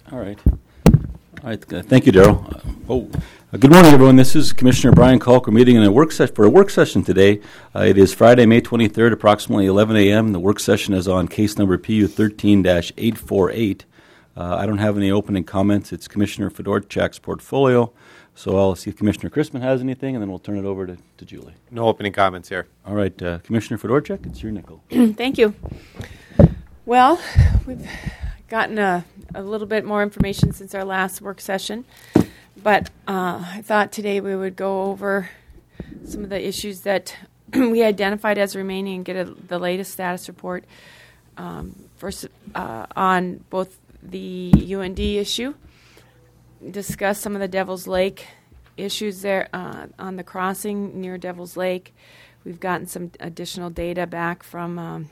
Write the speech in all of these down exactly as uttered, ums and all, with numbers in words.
All right. All right. uh, Thank you, Daryl. Uh, Oh, uh, good morning, everyone. This is Commissioner Brian Kalk. We're meeting in a work ses- for a work session today. Uh, it is Friday, May twenty-third, approximately eleven a.m. The work session is on case number P U thirteen dash eight four eight. Uh, I don't have any opening comments. It's Commissioner Fedorchak's portfolio. So I'll see if Commissioner Chrisman has anything, and then we'll turn it over to, to Julie. No opening comments here. All right, uh, Commissioner Fedorchak, it's your nickel. Thank you. Well, we've gotten a, a little bit more information since our last work session, but uh, I thought today we would go over some of the issues that we identified as remaining and get a, the latest status report um, first uh, on both the U N D issue, discuss some of the Devil's Lake issues there uh, on the crossing near Devil's Lake. We've gotten some additional data back from um,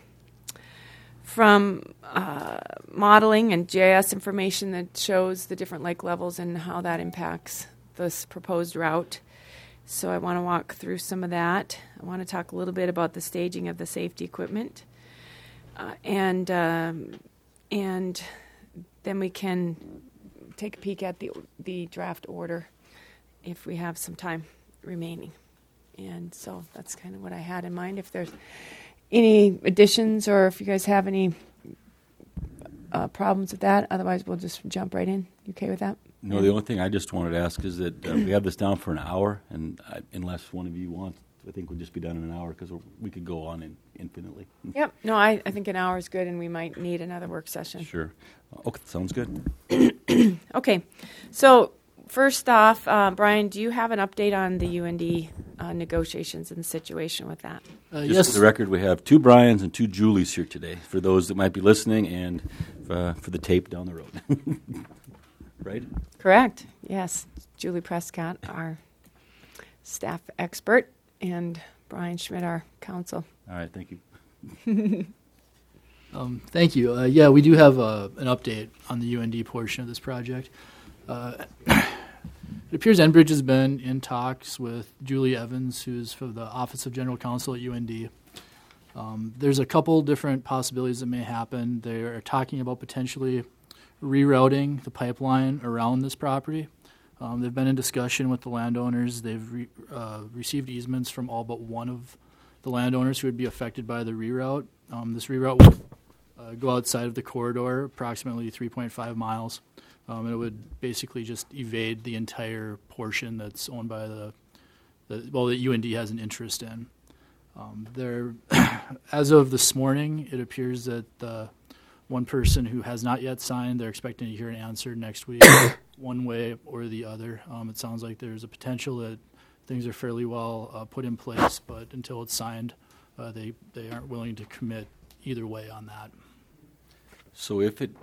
from uh, modeling and G I S information that shows the different lake levels and how that impacts this proposed route. So I want to walk through some of that. I want to talk a little bit about the staging of the safety equipment, uh, and um, and then we can take a peek at the the draft order if we have some time remaining. And so that's kind of what I had in mind. If there's any additions or if you guys have any uh, problems with that, otherwise we'll just jump right in. You okay with that? No, the only thing I just wanted to ask is that uh, we have this down for an hour, and uh, unless one of you wants, I think we'll just be done in an hour because we could go on in, infinitely. Yep. No, I, I think an hour is good, and we might need another work session. Sure. Okay, sounds good. Okay. So first off, uh, Brian, do you have an update on the U N D uh, negotiations and the situation with that? Uh, Just yes. for the record, we have two Brians and two Julies here today, for those that might be listening and uh, for the tape down the road. Right? Correct. Yes. Julie Prescott, our staff expert, and Brian Schmidt, our counsel. All right, thank you. Um, thank you. Uh, yeah, we do have uh, an update on the U N D portion of this project. Uh, it appears Enbridge has been in talks with Julie Evans, who's for the Office of General Counsel at U N D. Um, there's a couple different possibilities that may happen. They are talking about potentially rerouting the pipeline around this property. Um, they've been in discussion with the landowners. They've re- uh, received easements from all but one of the landowners who would be affected by the reroute. Um, this reroute would uh, go outside of the corridor, approximately three point five miles. Um, and it would basically just evade the entire portion that's owned by the, the well, that U N D has an interest in. Um, there, as of this morning, it appears that the one person who has not yet signed, they're expecting to hear an answer next week, one way or the other. Um, it sounds like there's a potential that things are fairly well uh, put in place, but until it's signed, uh, they, they aren't willing to commit either way on that. So if it,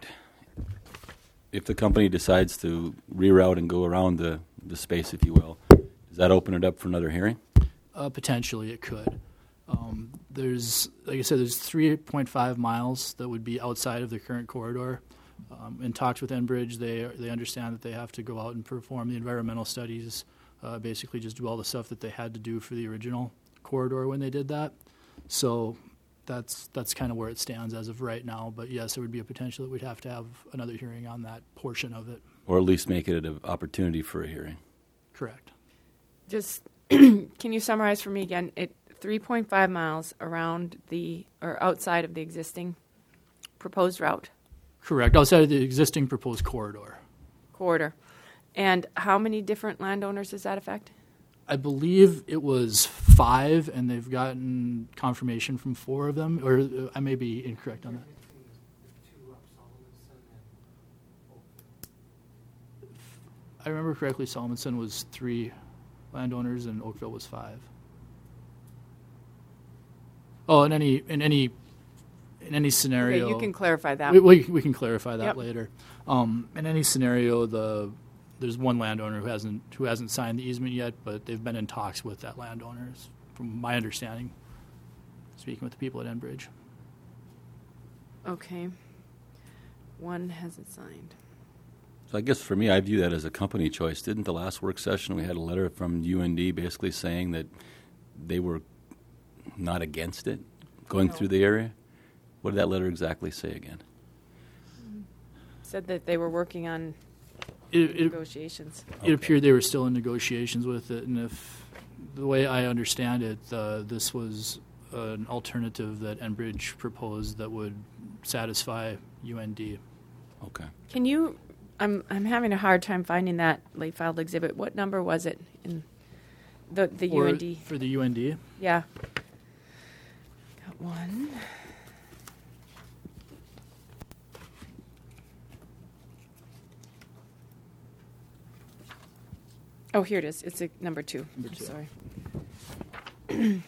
if the company decides to reroute and go around the, the space, if you will, does that open it up for another hearing? Uh, potentially, it could. Um, there's, like I said, there's three point five miles that would be outside of the current corridor. Um, in talks with Enbridge, they they understand that they have to go out and perform the environmental studies, uh, basically just do all the stuff that they had to do for the original corridor when they did that. So that's that's kind of where it stands as of right now. But yes, there would be a potential that we'd have to have another hearing on that portion of it. Or at least make it an opportunity for a hearing? Correct. Just can you summarize for me again? It three point five miles around the or outside of the existing proposed route Correct. Outside of the existing proposed corridor. corridor. And how many different landowners does that affect? I believe it was five, and they've gotten confirmation from four of them, or uh, I may be incorrect on that. If I remember correctly, Solomonson was three landowners, and Oakville was five. Oh, in any in any in any scenario, Okay, you can clarify that. we, we, we can clarify that Yep. later. Um, in any scenario, the there's one landowner who hasn't who hasn't signed the easement yet, but they've been in talks with that landowner, is from my understanding, speaking with the people at Enbridge. Okay. One hasn't signed. So I guess for me, I view that as a company choice. Didn't the last work session, we had a letter from U N D basically saying that they were not against it going No. through the area? What did that letter exactly say again? said that they were working on It, it, negotiations. it appeared they were still in negotiations with it, and if the way I understand it, uh, this was an alternative that Enbridge proposed that would satisfy U N D. Okay. Can you? I'm I'm having a hard time finding that late filed exhibit. What number was it in the the Or U N D? For the U N D? Yeah. Got one. Oh, here it is. It's a number two. Number I'm two. sorry.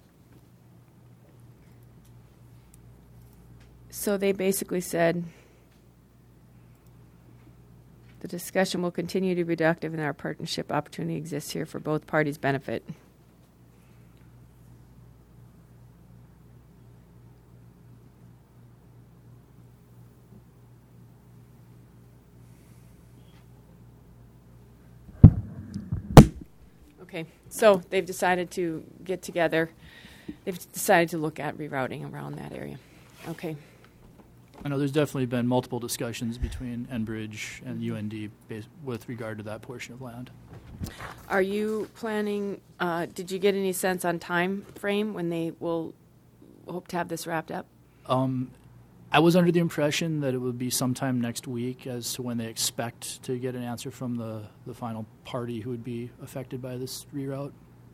So they basically said the discussion will continue to be productive and our partnership opportunity exists here for both parties' benefit. Okay, so they've decided to get together. They've decided to look at rerouting around that area. Okay. I know there's definitely been multiple discussions between Enbridge and U N D bas- with regard to that portion of land. Are you planning, uh, did you get any sense on time frame when they will hope to have this wrapped up? Um, I was under the impression that it would be sometime next week as to when they expect to get an answer from the, the final party who would be affected by this reroute.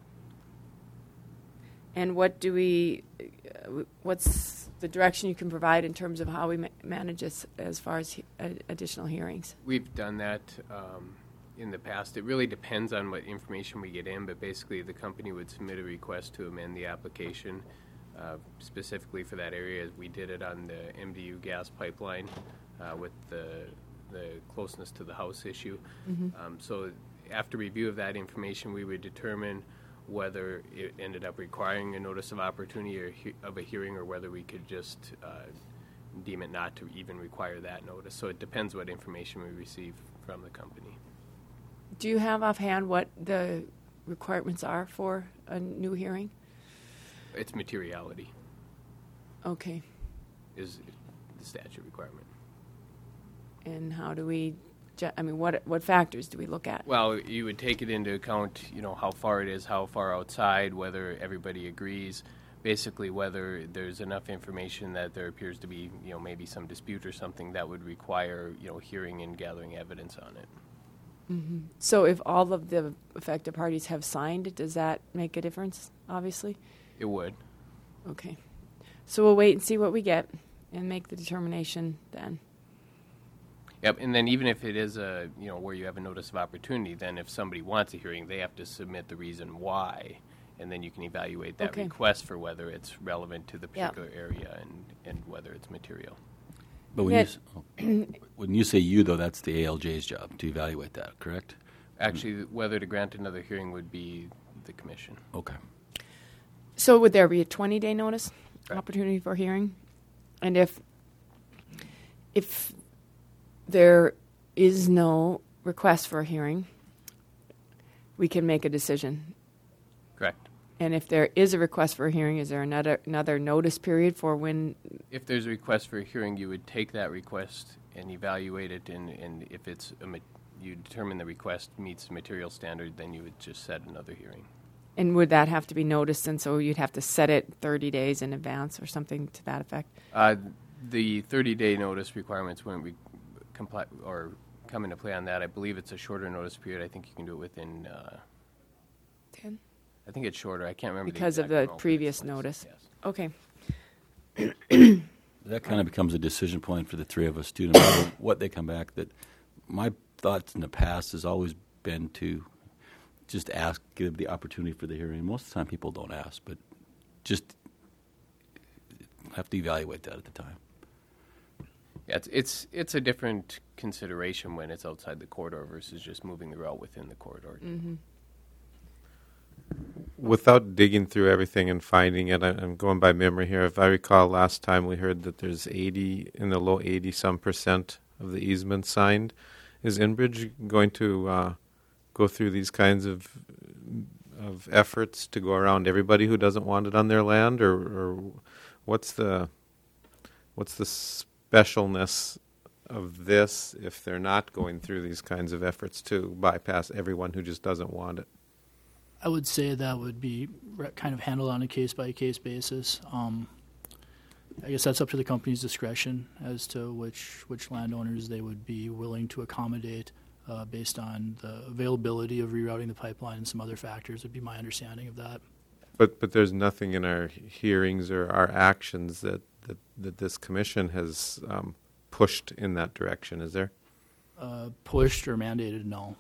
And what do we, uh, what's the direction you can provide in terms of how we ma- manage this as far as he- uh, additional hearings? We've done that um, in the past. It really depends on what information we get in, but basically the company would submit a request to amend the application uh, specifically for that area. We did it on the M D U gas pipeline uh, with the, the closeness to the house issue. Mm-hmm. Um, so after review of that information, we would determine whether it ended up requiring a notice of opportunity or he- of a hearing, or whether we could just uh, deem it not to even require that notice. So it depends what information we receive from the company. Do you have offhand what the requirements are for a new hearing? It's materiality Okay. is the statute requirement. And how do we, ju- I mean, what what factors do we look at? Well, you would take it into account, you know, how far it is, how far outside, whether everybody agrees, basically whether there's enough information that there appears to be, you know, maybe some dispute or something that would require, you know, hearing and gathering evidence on it. Mm-hmm. So if all of the affected parties have signed, does that make a difference, obviously? It would. Okay. So we'll wait and see what we get and make the determination then. Yep, and then even if it is a, you know, where you have a notice of opportunity, then if somebody wants a hearing, they have to submit the reason why, and then you can evaluate that Okay. request for whether it's relevant to the Yeah. particular area and, and whether it's material. But when, Yeah. you, s- oh, when you say you, though, that's the A L J's job to evaluate that, correct? Actually, whether to grant another hearing would be the commission. Okay. So would there be a twenty-day notice Correct. opportunity for hearing? And if if there is no request for a hearing, we can make a decision. Correct. And if there is a request for a hearing, is there another another notice period for when? If there's a request for a hearing, you would take that request and evaluate it, and, and if it's a, ma- you determine the request meets the material standard, then you would just set another hearing. And would that have to be noticed? And so you'd have to set it thirty days in advance or something to that effect? Uh, the thirty-day notice requirements wouldn't re- comply or come into play on that. I believe it's a shorter notice period. I think you can do it within. Uh, Ten? I think it's shorter. I can't remember Because the of exact the amount, but previous it's less. notice. Yes. Okay. That kind of becomes a decision point for the three of us, too, no matter what they come back. That my thoughts in the past has always been to just ask, give the opportunity for the hearing. Most of the time people don't ask, but just have to evaluate that at the time. Yeah, it's, it's it's a different consideration when it's outside the corridor versus just moving the route within the corridor. Mm-hmm. Without digging through everything and finding it, I- I'm going by memory here. If I recall, last time we heard that there's eighty, in the low eighty some percent of the easement signed. Is Enbridge going to uh, go through these kinds of of efforts to go around everybody who doesn't want it on their land, or, or what's the what's the specialness of this if they're not going through these kinds of efforts to bypass everyone who just doesn't want it? I would say that would be re- kind of handled on a case-by-case basis. Um, I guess that's up to the company's discretion as to which which landowners they would be willing to accommodate uh, based on the availability of rerouting the pipeline and some other factors would be my understanding of that. But but there's nothing in our hearings or our actions that, that, that this commission has um, pushed in that direction, is there? Uh, pushed or mandated, no.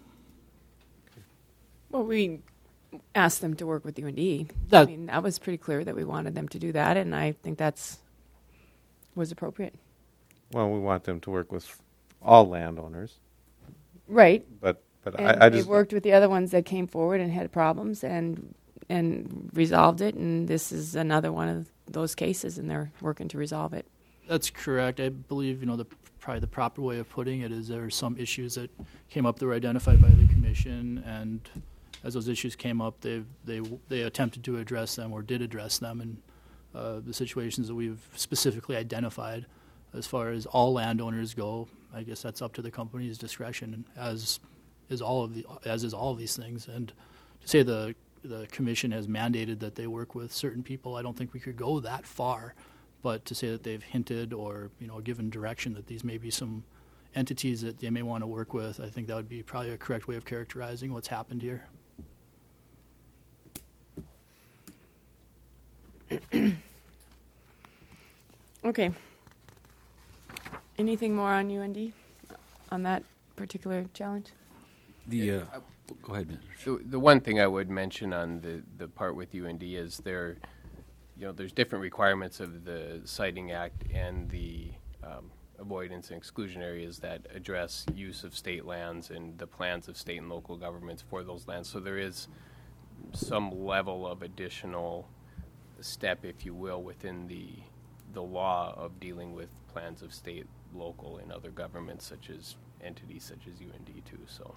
Well, we asked them to work with U N D. That- I mean, that was pretty clear that we wanted them to do that, and I think that's was appropriate. Well, we want them to work with all landowners, Right. but but And I, I they just worked with the other ones that came forward and had problems and and resolved it, and this is another one of those cases, and they're working to resolve it. That's correct. I believe, you know, the probably the proper way of putting it is there are some issues that came up that were identified by the commission, and as those issues came up, they they they attempted to address them or did address them, and uh, the situations that we've specifically identified. As far as all landowners go, I guess that's up to the company's discretion, as is all of the as is all of these things. And to say the the commission has mandated that they work with certain people, I don't think we could go that far. But to say that they've hinted or, you know, given direction that these may be some entities that they may want to work with, I think that would be probably a correct way of characterizing what's happened here. Okay. Anything more on U N D on that particular challenge? The uh, go ahead, Mister The, the one thing I would mention on the, the part with U N D is there, you know, there's different requirements of the Siting Act and the um, avoidance and exclusion areas that address use of state lands and the plans of state and local governments for those lands. So there is some level of additional step, if you will, within the the law of dealing with plans of state, local, and other governments, such as entities such as U N D too. So.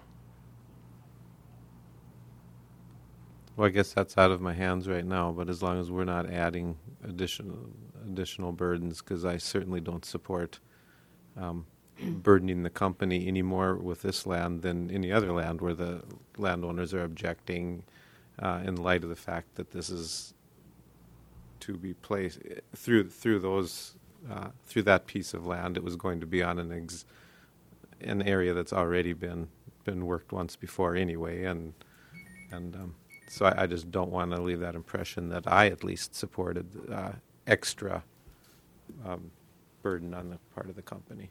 well, I guess that's out of my hands right now. But as long as we're not adding additional additional burdens, because I certainly don't support um, burdening the company any more with this land than any other land where the landowners are objecting uh, in light of the fact that this is to be placed through through those uh, through that piece of land. It was going to be on an ex- an area that's already been been worked once before anyway, and and um, so I, I just don't want to leave that impression that I at least supported uh, extra um, burden on the part of the company.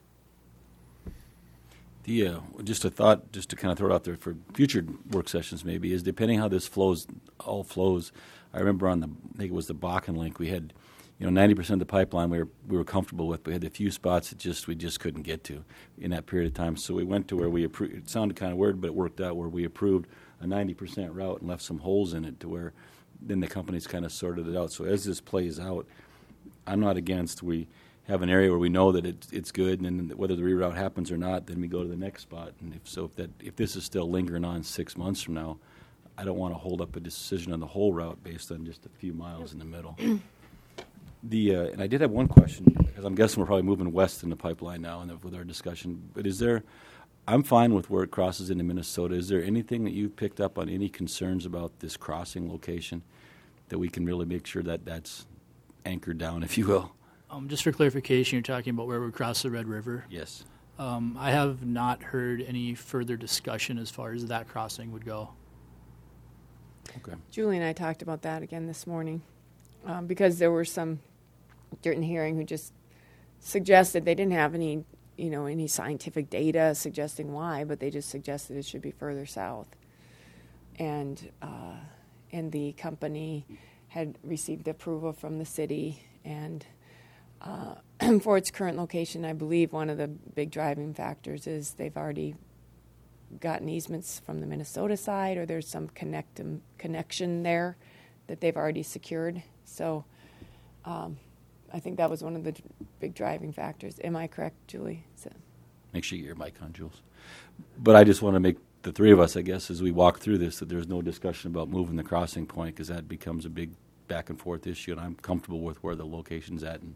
The uh, just a thought, just to kind of throw it out there for future work sessions, maybe is depending how this flows, all flows. I remember on the, I think it was the Bakken link, we had, you know, ninety percent of the pipeline we were we were comfortable with, but we had a few spots that just we just couldn't get to in that period of time. So we went to where we approved. It sounded kind of weird, but it worked out where we approved a ninety percent route and left some holes in it to where then the companies kind of sorted it out. So as this plays out, I'm not against we have an area where we know that it, it's good, and then whether the reroute happens or not, then we go to the next spot. And if so, if that if this is still lingering on six months from now, I don't want to hold up a decision on the whole route based on just a few miles in the middle. the uh, and I did have one question, because I'm guessing we're probably moving west in the pipeline now and with our discussion. But is there? I'm fine with where it crosses into Minnesota. Is there anything that you've picked up on, any concerns about this crossing location that we can really make sure that that's anchored down, if you will? Um, just for clarification, you're talking about where we cross the Red River. Yes. Um, I have not heard any further discussion as far as that crossing would go. Okay. Julie and I talked about that again this morning um, because there were some during the hearing who just suggested they didn't have any, you know, any scientific data suggesting why, but they just suggested it should be further south. And uh, and the company had received approval from the city, and uh, for its current location, I believe one of the big driving factors is they've already gotten easements from the Minnesota side, or there's some connect connection there that they've already secured. So um, I think that was one of the d- big driving factors. Am I correct, Julie? So. Make sure you get your mic on, Jules. But I just want to make the three of us, I guess, as we walk through this, that there's no discussion about moving the crossing point, because that becomes a big back and forth issue, and I'm comfortable with where the location's at and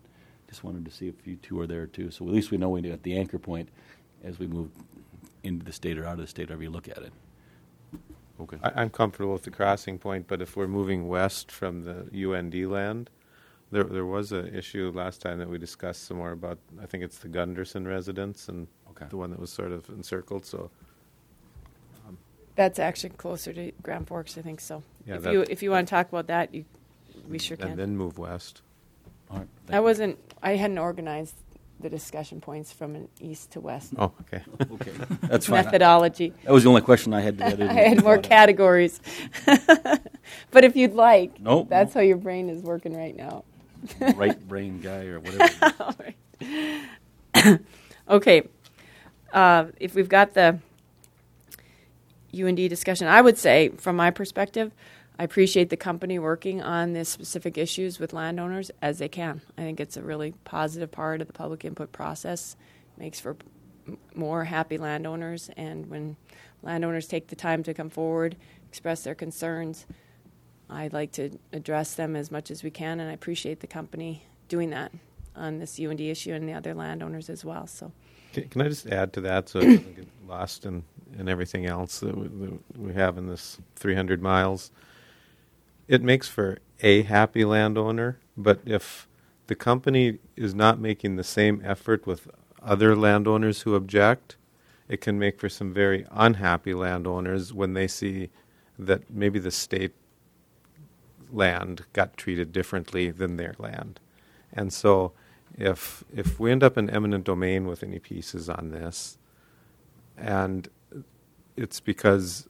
Just wanted to see if you two are there too. So at least we know we got the anchor point as we move into the state or out of the state, however you look at it. Okay. I, I'm comfortable with the crossing point, but if we're moving west from the U N D land, there there was an issue last time that we discussed some more about, I think it's the Gunderson residence and Okay. the one that was sort of encircled, so. That's actually closer to Grand Forks, I think so. Yeah, if that- you if you want to talk about that, you, we sure can. And then move west. All right. I Thank wasn't. I hadn't organized the discussion points from an east to west Oh, okay. you. Okay. That's fine. methodology. That was the only question I had. To I had more categories, but if you'd like, Nope. that's how your brain is working right now. Right brain guy or whatever. All right. Okay. Uh, if we've got the U N D discussion, I would say, from my perspective, I appreciate the company working on the specific issues with landowners as they can. I think it's a really positive part of the public input process. Makes for m- more happy landowners, and when landowners take the time to come forward, express their concerns, I'd like to address them as much as we can, and I appreciate the company doing that on this U N D issue and the other landowners as well. So, Can, can I just add to that so it doesn't get lost in, in everything else that we, that we have in this three hundred miles? It makes for a happy landowner, but if the company is not making the same effort with other landowners who object, it can make for some very unhappy landowners when they see that maybe the state land got treated differently than their land. And so if if we end up in eminent domain with any pieces on this, and it's because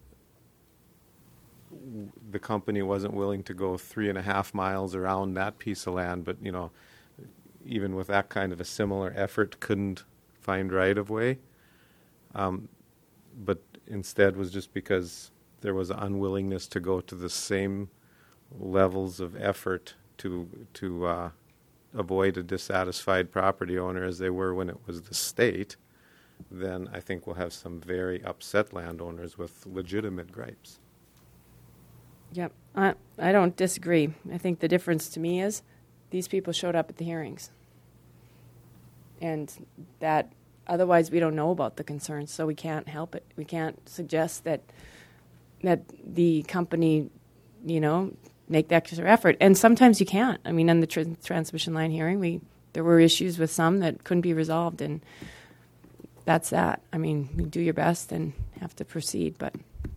the company wasn't willing to go three and a half miles around that piece of land, but, you know, even with that kind of a similar effort, couldn't find right of way. Um, but instead was just because there was an unwillingness to go to the same levels of effort to to uh, avoid a dissatisfied property owner as they were when it was the state, then I think we'll have some very upset landowners with legitimate gripes. yep, I, I don't disagree. I think the difference to me is these people showed up at the hearings. And that, otherwise we don't know about the concerns, so we can't help it. We can't suggest that that the company, you know, make that extra effort. And sometimes you can't. I mean, on the tr- transmission line hearing, we there were issues with some that couldn't be resolved, and that's that. I mean, you do your best and have to proceed, but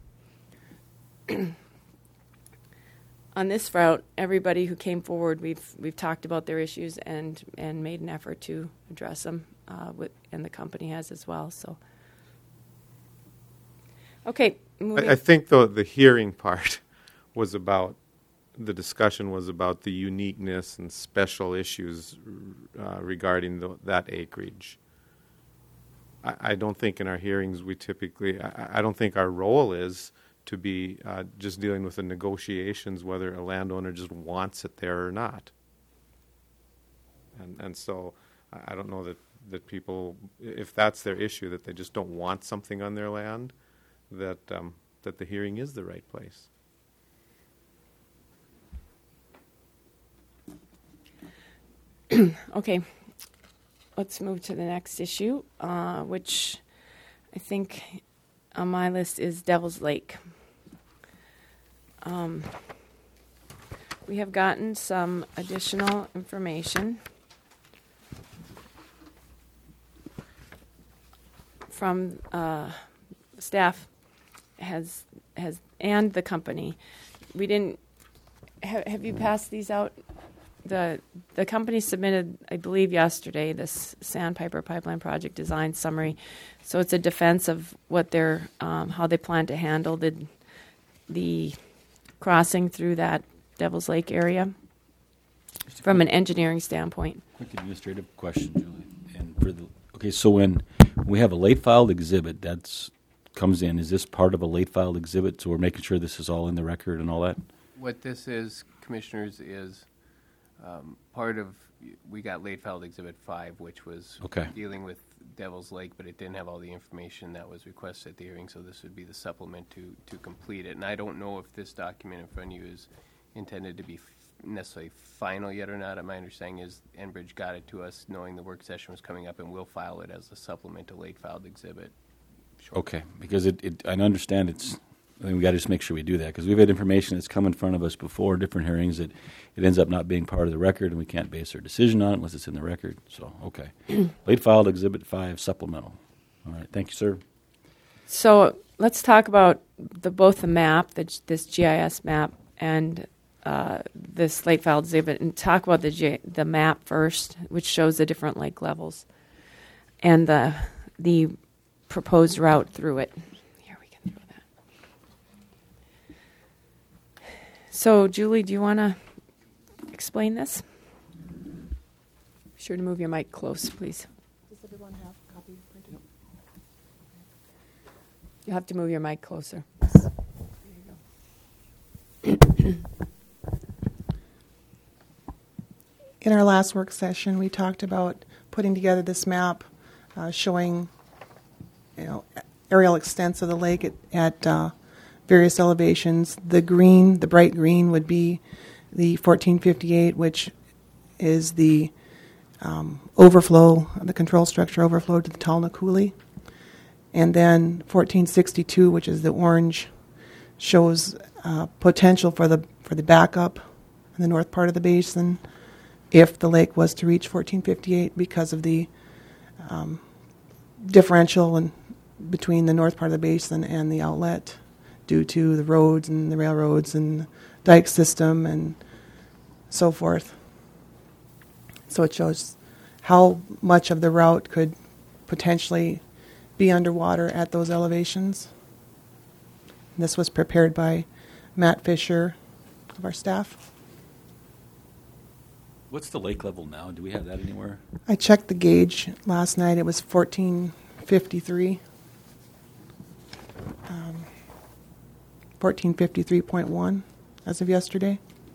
on this route, everybody who came forward, we've we've talked about their issues and, and made an effort to address them, uh, with, and the company has as well. So, okay, moving. I, I think, though, the hearing part was about, the discussion was about the uniqueness and special issues uh, regarding the, that acreage. I, I don't think in our hearings we typically, I, I don't think our role is to be uh, just dealing with the negotiations, whether a landowner just wants it there or not. And and so I don't know that, that people, if that's their issue, that they just don't want something on their land, that um, that the hearing is the right place. Okay, let's move to the next issue, uh, which I think on my list is Devil's Lake. Um, we have gotten some additional information from uh, staff has has and the company. We didn't. Ha, have you passed these out? The the company submitted, I believe, yesterday this Sandpiper Pipeline Project design summary. So it's a defense of what they're, um, how they plan to handle the the crossing through that Devil's Lake area from an engineering standpoint. Quick administrative question, Julie. And for the okay, so when we have a late filed exhibit that's comes in, is this part of a late filed exhibit? So we're making sure this is all in the record and all that. What this is, commissioners, is um, part of, we got late filed Exhibit five, which was Okay. dealing with Devil's Lake, but it didn't have all the information that was requested at the hearing, so this would be the supplement to, to complete it. And I don't know if this document in front of you is intended to be f- necessarily final yet or not. My understanding is Enbridge got it to us knowing the work session was coming up, and we'll file it as a supplemental late filed exhibit. Okay, because it, it I understand it's, I mean, we got to just make sure we do that, because we've had information that's come in front of us before, different hearings, that it ends up not being part of the record, and we can't base our decision on it unless it's in the record. So, okay. Late filed Exhibit five, supplemental. All right, thank you, sir. So let's talk about the both the map, the, this G I S map, and uh, this late filed exhibit, and talk about the G, the map first, which shows the different lake levels, and the the proposed route through it. Here we can throw that. So, Julie, do you want to explain this? Be sure to move your mic close, please. Does everyone have a copy printed? You'll have to move your mic closer. In our last work session, we talked about putting together this map uh, showing, you know, aerial extents of the lake at, at uh, various elevations. The green, the bright green, would be the fourteen fifty-eight, which is the um, overflow, the control structure overflow to the Talna Coulee. And then fourteen sixty-two, which is the orange, shows uh, potential for the for the backup in the north part of the basin if the lake was to reach fourteen fifty-eight, because of the um, differential in between the north part of the basin and the outlet due to the roads and the railroads and dike system and so forth. So it shows how much of the route could potentially be underwater at those elevations. This was prepared by Matt Fisher of our staff. What's the lake level now? Do we have that anywhere? I checked the gauge last night. It was fourteen fifty-three. Um, fourteen fifty-three point one as of yesterday.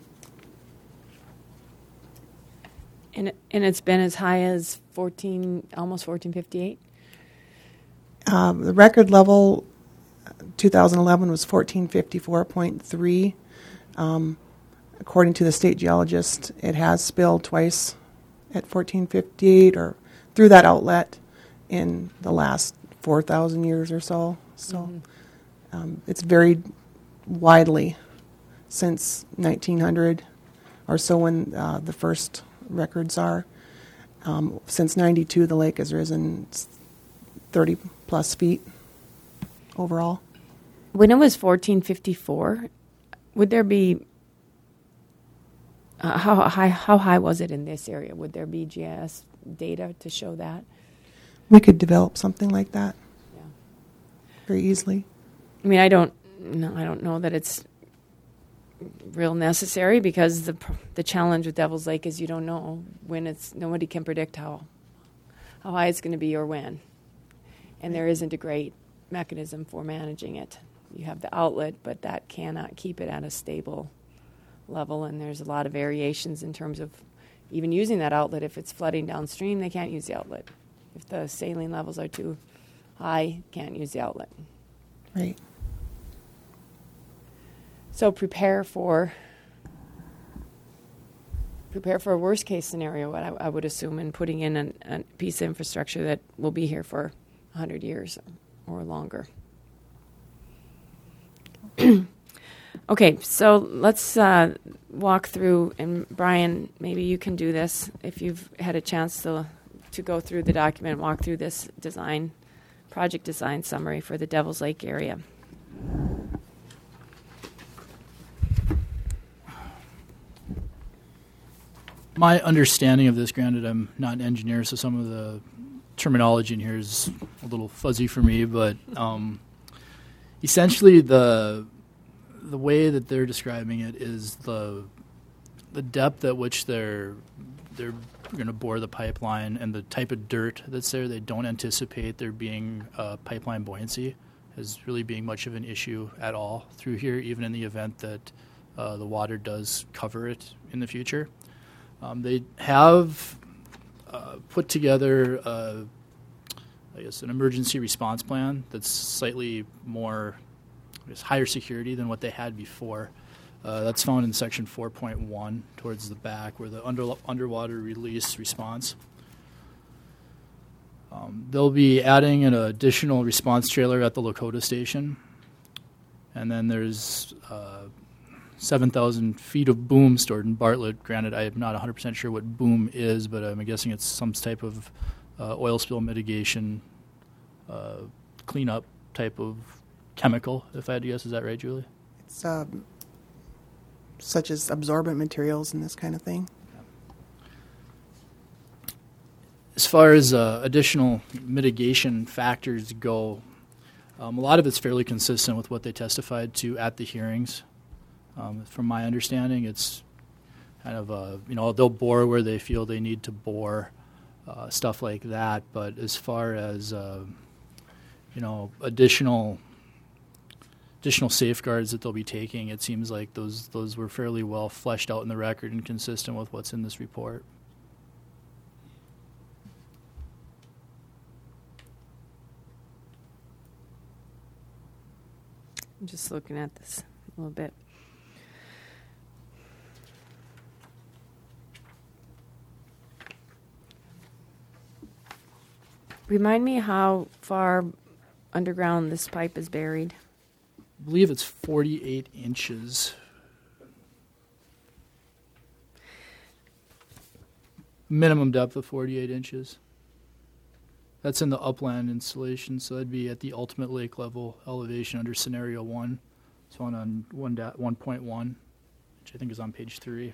And it, and it's been as high as fourteen, almost fourteen fifty-eight. Um, the record level, two thousand eleven, was fourteen fifty-four point three. Um, according to the state geologist, it has spilled twice at fourteen fifty-eight or through that outlet in the last four thousand years or so. So mm-hmm. um, it's varied widely since nineteen hundred or so, when uh, the first records are. Um, since ninety-two, the lake has risen thirty plus feet overall. When it was fourteen fifty-four, would there be uh, how high? How high was it in this area? Would there be G I S data to show that? We could develop something like that. Yeah. Very easily. I mean, I don't. No, I don't know that it's real necessary, because the the challenge with Devil's Lake is you don't know when it's. Nobody can predict how how high it's going to be or when, and there isn't a great mechanism for managing it. You have the outlet, but that cannot keep it at a stable level, and there's a lot of variations in terms of even using that outlet. If it's flooding downstream, they can't use the outlet. If the saline levels are too high, can't use the outlet. Right. So prepare for prepare for a worst case scenario, I, I would assume, in putting in an, a piece of infrastructure that will be here for one hundred years or longer. Okay, so let's uh, walk through, and Brian, maybe you can do this if you've had a chance to to go through the document, walk through this design, project design summary for the Devil's Lake area. My understanding of this, granted I'm not an engineer, so some of the terminology in here is a little fuzzy for me, but um, essentially the the way that they're describing it is the the depth at which they're they're going to bore the pipeline and the type of dirt that's there. They don't anticipate there being uh, pipeline buoyancy as really being much of an issue at all through here, even in the event that uh, the water does cover it in the future. Um, they have uh, put together, uh, I guess, an emergency response plan that's slightly more, I guess, higher security than what they had before. Uh, that's found in section four point one towards the back where the under, underwater release response. Um, they'll be adding an additional response trailer at the Lakota station. And then there's uh, seven thousand feet of boom stored in Bartlett. Granted, I am not one hundred percent sure what boom is, but I'm guessing it's some type of uh, oil spill mitigation uh, cleanup type of chemical, if I had to guess. Is that right, Julie? It's um, such as absorbent materials and this kind of thing. As far as uh, additional mitigation factors go, um, a lot of it's fairly consistent with what they testified to at the hearings. Um, from my understanding, it's kind of, uh, you know, they'll bore where they feel they need to bore, uh, stuff like that. But as far as, uh, you know, additional additional safeguards that they'll be taking, it seems like those those were fairly well fleshed out in the record and consistent with what's in this report. I'm just looking at this a little bit. Remind me how far underground this pipe is buried. I believe it's forty-eight inches. Minimum depth of forty-eight inches. That's in the upland installation, so that'd be at the ultimate lake level elevation under scenario one. It's on on one dot one point one, which I think is on page three.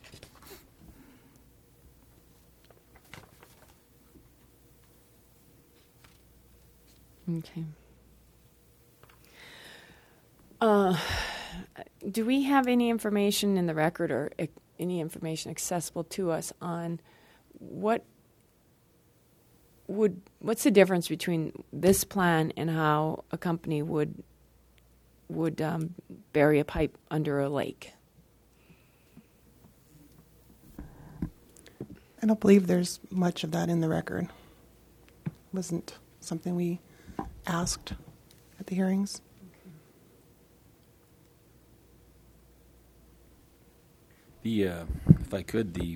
Okay. Uh, do we have any information in the record or uh, any information accessible to us on what would what's the difference between this plan and how a company would would um, bury a pipe under a lake? I don't believe there's much of that in the record. Wasn't something we asked at the hearings. The uh, if I could, the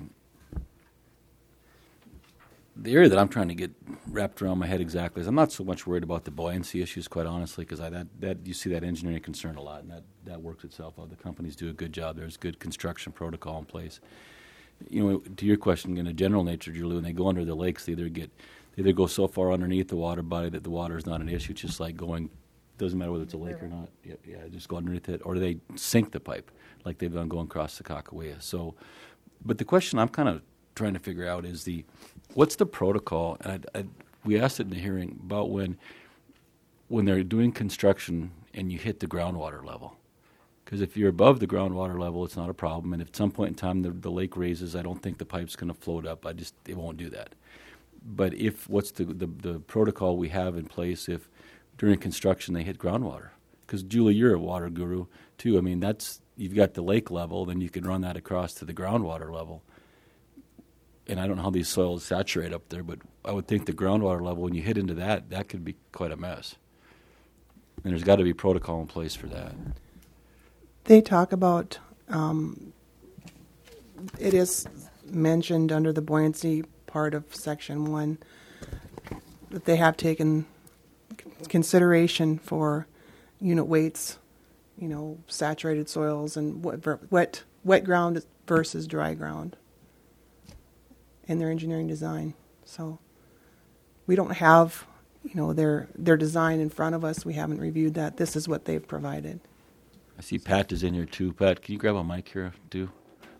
the area that I'm trying to get wrapped around my head exactly is I'm not so much worried about the buoyancy issues, quite honestly, because I that, that you see that engineering concern a lot, and that, that works itself out. The companies do a good job. There's good construction protocol in place. You know, to your question, in a general nature, Julie, when they go under the lakes, they either get they either go so far underneath the water body that the water is not an issue, it's just like going. Doesn't matter whether it's a lake or not. Yeah, yeah, just go underneath it, or do they sink the pipe like they've done going across the Kakawea? So, but the question I'm kind of trying to figure out is the what's the protocol? And I, I, we asked it in the hearing about when when they're doing construction and you hit the groundwater level. Because if you're above the groundwater level, it's not a problem. And if at some point in time the, the lake raises, I don't think the pipe's going to float up. I just it won't do that. But if what's the, the the protocol we have in place if during construction they hit groundwater? Because Julie, you're a water guru too. I mean, that's you've got the lake level, then you can run that across to the groundwater level. And I don't know how these soils saturate up there, but I would think the groundwater level, when you hit into that, that could be quite a mess. And there's got to be protocol in place for that. They talk about, um, it is mentioned under the buoyancy part of section one, that they have taken consideration for unit weights, you know, saturated soils and wet, wet, wet ground versus dry ground in their engineering design. So we don't have, you know, their their design in front of us. We haven't reviewed that. This is what they've provided. I see Pat is in here too. Pat, can you grab a mic here too?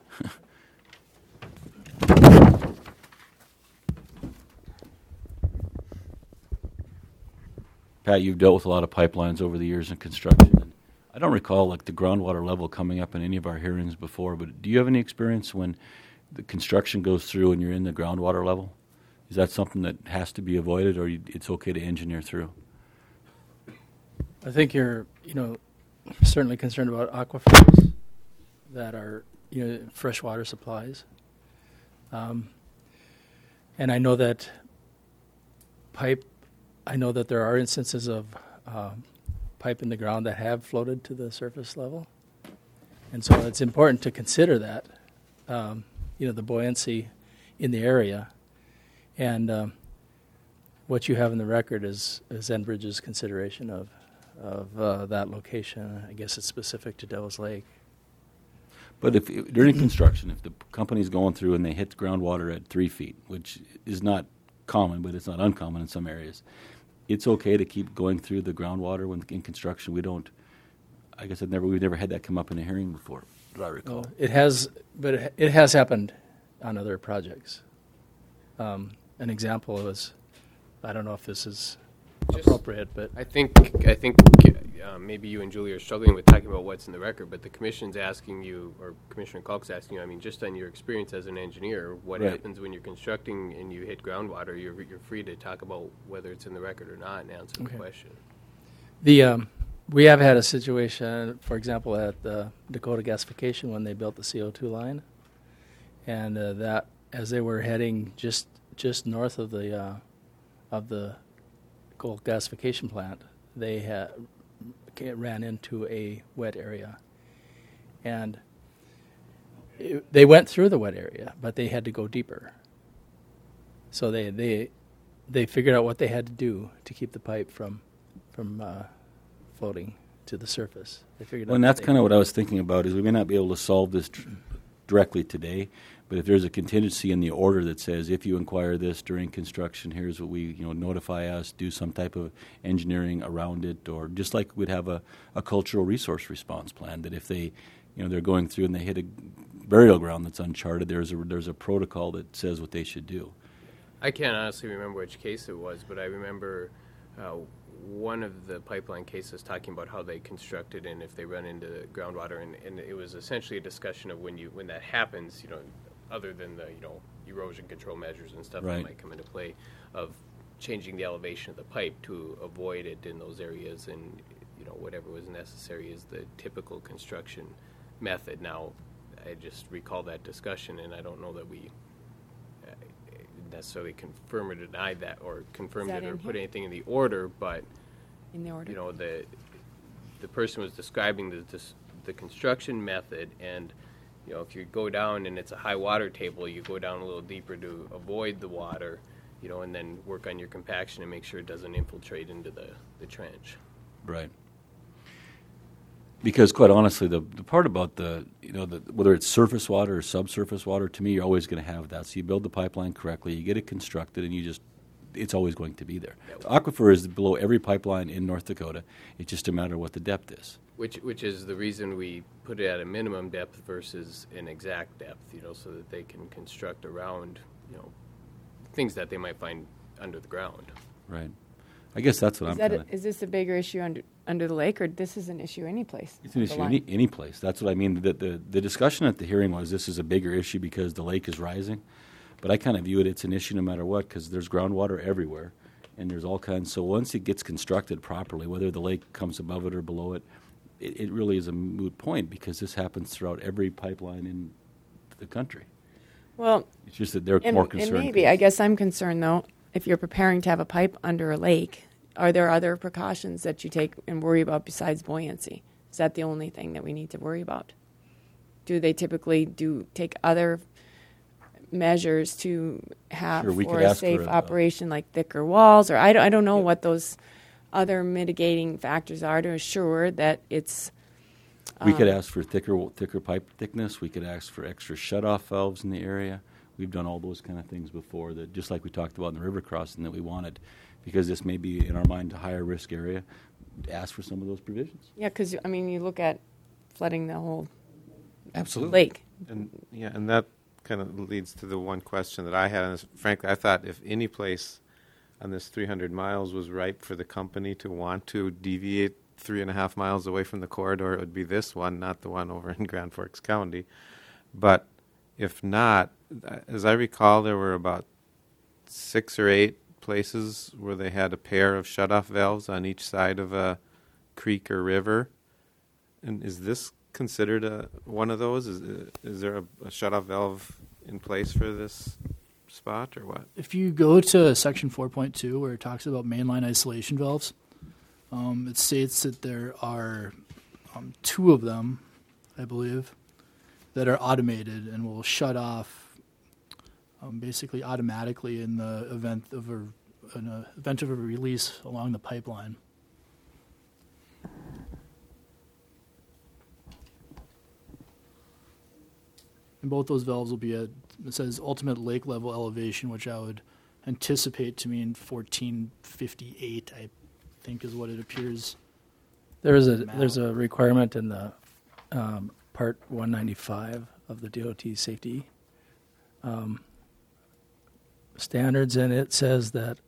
Pat, you've dealt with a lot of pipelines over the years in construction. And I don't recall like the groundwater level coming up in any of our hearings before, but do you have any experience when the construction goes through and you're in the groundwater level? Is that something that has to be avoided, or you, it's okay to engineer through? I think you're, you know, certainly concerned about aquifers that are, you know, freshwater supplies. Um, and I know that pipe, I know that there are instances of um, pipe in the ground that have floated to the surface level. And so it's important to consider that, um, you know, the buoyancy in the area. And um, what you have in the record is, is Enbridge's consideration of, of uh, that location. I guess it's specific to Devil's Lake. But if during construction, if the company's going through and they hit groundwater at three feet, which is not common, but it's not uncommon in some areas, it's okay to keep going through the groundwater when in construction. We don't. I guess I've never we've never had that come up in a hearing before. Do I recall? Well, it has, but it, it has happened on other projects. Um, an example was, I don't know if this is Just- appropriate, but I think I think uh, maybe you and Julie are struggling with talking about what's in the record, but the commission's asking you, or Commissioner Kalk's asking you. I mean, just on your experience as an engineer, what Right. happens when you're constructing and you hit groundwater? You're you're free to talk about whether it's in the record or not and answer Okay. the question. the um, we have had a situation, for example, at the Dakota Gasification when they built the C O two line, and uh, that as they were heading just just north of the uh, of the coal gasification plant, they had ran into a wet area, and it, they went through the wet area, but they had to go deeper. So they they they figured out what they had to do to keep the pipe from from uh, floating to the surface. They figured Well, out and that's they- kind of what I was thinking about. Is we may not be able to solve this tr- directly today, but if there's a contingency in the order that says if you inquire this during construction, here's what we, you know, notify us, do some type of engineering around it, or just like we'd have a, a cultural resource response plan, that if they, you know, they're going through and they hit a burial ground that's uncharted, there's a there's a protocol that says what they should do. I can't honestly remember which case it was, but I remember uh, one of the pipeline cases talking about how they constructed and if they run into groundwater, and, and it was essentially a discussion of when you when that happens, you know, other than the you know erosion control measures and stuff Right. that might come into play, of changing the elevation of the pipe to avoid it in those areas, and you know whatever was necessary is the typical construction method. Now, I just recall that discussion, and I don't know that we uh, necessarily confirm or deny that, or confirmed that it or in put here? anything in the order, but In the order. you know the the person was describing the the, the construction method, and you know if you go down and it's a high water table, you go down a little deeper to avoid the water, you know, and then work on your compaction and make sure it doesn't infiltrate into the, the trench. Right. Because quite honestly, the the part about the, you know, the, whether it's surface water or subsurface water, to me, you're always going to have that. So you build the pipeline correctly, you get it constructed, and you just, it's always going to be there. The aquifer is below every pipeline in North Dakota. It's just a matter of what the depth is. Which which is the reason we put it at a minimum depth versus an exact depth, you know, so that they can construct around, you know, things that they might find under the ground. Right. I guess that's what Is, I'm that kind a, of. is this a bigger issue under under the lake, or this is an issue any place? It's an on the issue line? any, any place. That's what I mean. The, the the discussion at the hearing was this is a bigger issue because the lake is rising, but I kind of view it it's an issue no matter what because there's groundwater everywhere, and there's all kinds. So once it gets constructed properly, whether the lake comes above it or below it, it, it really is a moot point because this happens throughout every pipeline in the country. Well, It's just that they're and, more and concerned. maybe I guess I'm concerned though. If you're preparing to have a pipe under a lake, are there other precautions that you take and worry about besides buoyancy? Is that the only thing that we need to worry about? Do they typically do take other measures to have Sure, we for could a ask for safe a- operation, like thicker walls, or I don't, I don't know what those other mitigating factors are to assure that it's. We could um, ask for thicker thicker pipe thickness. We could ask for extra shutoff valves in the area. We've done all those kind of things before. That just like we talked about in the river crossing that we wanted, because this may be in our mind a higher risk area. Ask for some of those provisions. Yeah, because I mean, you look at flooding the whole Absolutely. lake. And yeah, and that kind of leads to the one question that I had. And frankly, I thought if any place on this three hundred miles was ripe for the company to want to deviate three and a half miles away from the corridor, it would be this one, not the one over in Grand Forks County. But if not, as I recall, there were about six or eight places where they had a pair of shutoff valves on each side of a creek or river. And is this considered a, one of those? Is, is there a, a shutoff valve in place for this spot or what? If you go to section four point two where it talks about mainline isolation valves, um, it states that there are um, two of them. I believe, that are automated and will shut off um, basically automatically in the event of a an uh, event of a release along the pipeline. And both those valves will be at, it says ultimate lake level elevation, which I would anticipate to mean fourteen fifty-eight, I think is what it appears. There is a Map. there's a requirement in the um, Part one ninety-five of the D O T safety um, standards, and it says that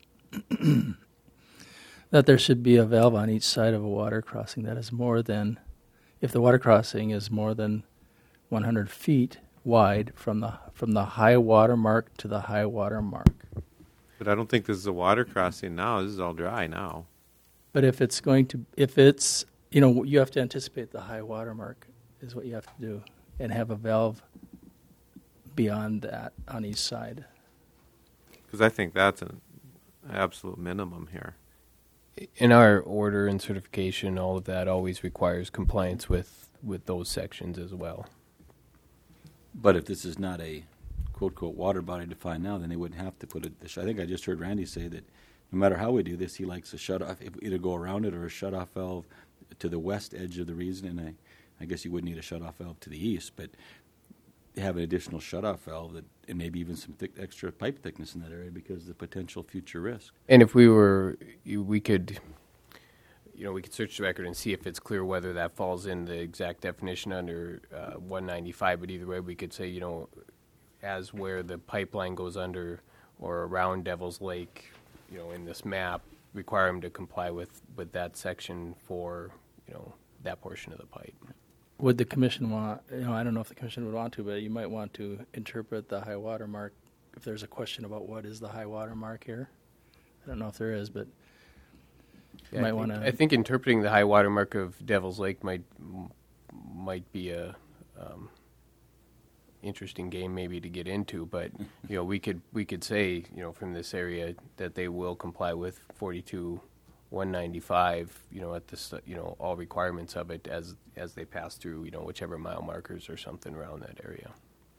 that there should be a valve on each side of a water crossing that is more than, if the water crossing is more than one hundred feet wide from the from the high water mark to the high water mark. But I don't think this is a water crossing now. This is all dry now. But if it's going to, if it's, you know, you have to anticipate the high water mark is what you have to do, and have a valve beyond that on each side. Because I think that's an absolute minimum here. In our order and certification, all of that always requires compliance with, with those sections as well. But if this is not a quote-quote water body defined now, then they wouldn't have to put it. I think I just heard Randy say that no matter how we do this, he likes a shut-off, either go around it or a shut-off valve to the west edge of the reason, and I, I guess you would need a shut-off valve to the east, but have an additional shut-off valve that, and maybe even some thick, extra pipe thickness in that area because of the potential future risk. And if we were, we could, you know, we could search the record and see if it's clear whether that falls in the exact definition under uh, one ninety-five. But either way, we could say, you know, as where the pipeline goes under or around Devil's Lake, you know, in this map, require them to comply with, with that section for, you know, that portion of the pipe. Would the commission want, you know, I don't know if the commission would want to, but you might want to interpret the high water mark if there's a question about what is the high water mark here. I don't know if there is, but you Yeah, might I want think, to. I think interpreting the high water mark of Devil's Lake might might be a um, interesting game maybe to get into, but you know we could we could say you know from this area that they will comply with forty-two one ninety-five, you know at this you know all requirements of it as as they pass through you know whichever mile markers or something around that area.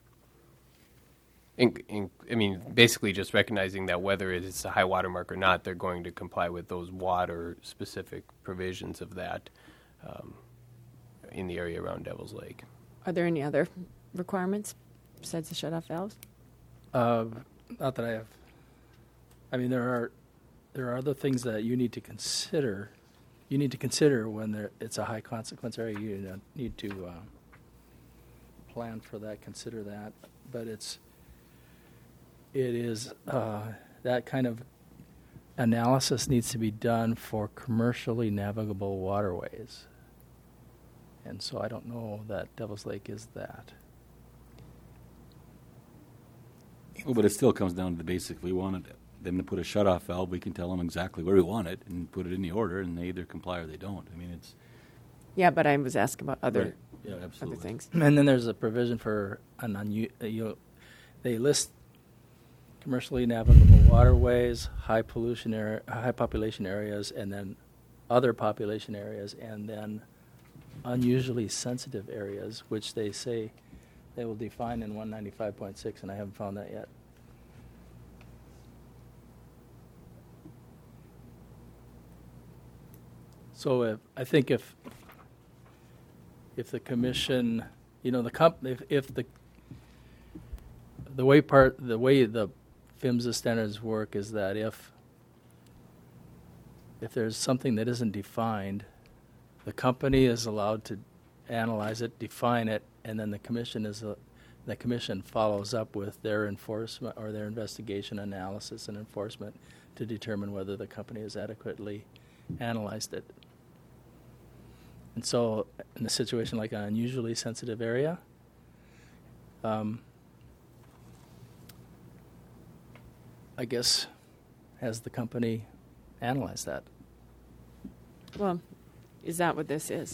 In, in, I mean, basically just recognizing that whether it's a high water mark or not, they're going to comply with those water-specific provisions of that um, in the area around Devil's Lake. Are there any other requirements besides the shut-off valves? Uh, not that I have. I mean, there are there are other things that you need to consider. You need to consider when there it's a high consequence area. You need to uh, plan for that, consider that. But it's it is uh, that kind of analysis needs to be done for commercially navigable waterways. And so I don't know that Devil's Lake is that. Well, but it still comes down to the basic. We want it, them to put a shut-off valve. We can tell them exactly where we want it and put it in the order, and they either comply or they don't. I mean, it's... Yeah, but I was asking about other Right. Yeah, absolutely. other things. And then there's a provision for an unu- uh, you know, they list commercially navigable waterways, high pollution area, high population areas, and then other population areas, and then unusually sensitive areas, which they say they will define in one ninety-five point six, and I haven't found that yet. So if, I think if if the commission, you know, the comp, if, if the the way part the way the PHMSA standards work is that if if there's something that isn't defined, the company is allowed to analyze it, define it, and then the commission is a, the commission follows up with their enforcement or their investigation, analysis, and enforcement to determine whether the company has adequately analyzed it. And so, in a situation like an unusually sensitive area, um, I guess, has the company analyzed that? Well, is that what this is?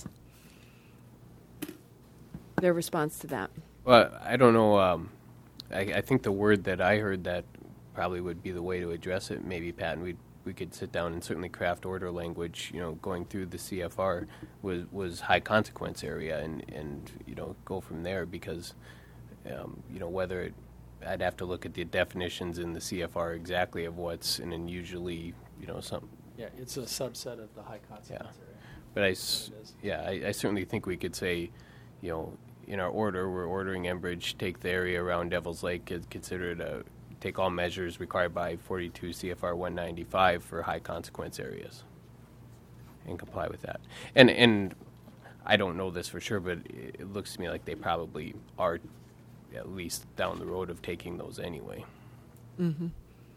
Their response to that? Well, I don't know. Um, I, I think the word that I heard that probably would be the way to address it. Maybe Pat, and we'd we could sit down and certainly craft order language, you know, going through the C F R was, was high consequence area and, and, you know, go from there because, um, you know, whether it, I'd have to look at the definitions in the C F R exactly of what's an unusually, you know, some. Yeah, it's a subset of the high consequence Yeah. area. But I, s- yeah, I, I certainly think we could say, you know, in our order, we're ordering Enbridge take the area around Devil's Lake, and consider it a, take all measures required by forty-two C F R one ninety-five for high consequence areas, and comply with that. And and I don't know this for sure, but it, it looks to me like they probably are at least down the road of taking those anyway. Mm-hmm.